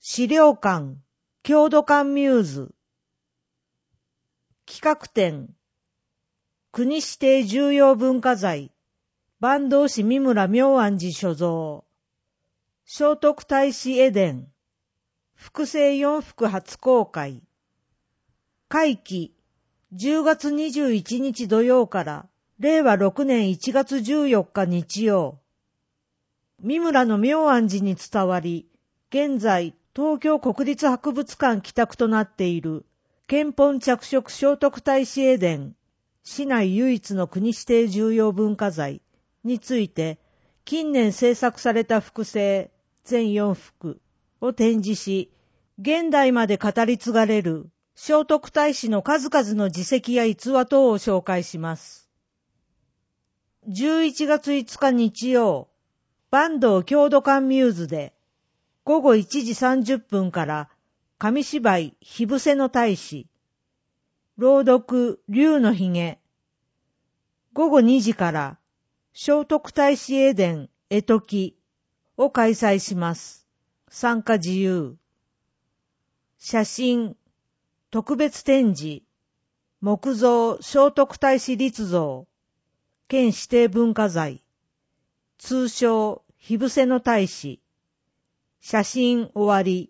資料館、郷土館ミューズ。企画展、国指定重要文化財、坂東市三村明安寺所蔵。聖徳太子絵伝、複製4幅初公開。会期、10月21日土曜から令和6年1月14日日曜。三村の明安寺に伝わり、現在東京国立博物館寄託となっている献本着色聖徳太子絵伝、市内唯一の国指定重要文化財について、近年制作された複製全4幅を展示し、現代まで語り継がれる聖徳太子の数々の事跡や逸話等を紹介します。11月5日日曜、坂東郷土館ミューズで、午後1時30分から紙芝居火伏せの太子、朗読龍のひげ、午後2時から聖徳太子絵伝絵解きを開催します。参加自由。写真、特別展示、木造聖徳太子立像、県指定文化財、通称火伏せの太子、写真終わり。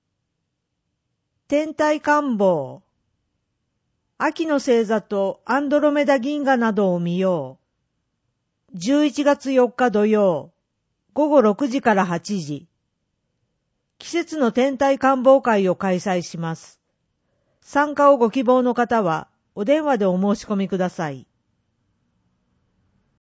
天体観望。秋の星座とアンドロメダ銀河などを見よう。11月4日土曜、午後6時から8時。季節の天体観望会を開催します。参加をご希望の方は、お電話でお申し込みください。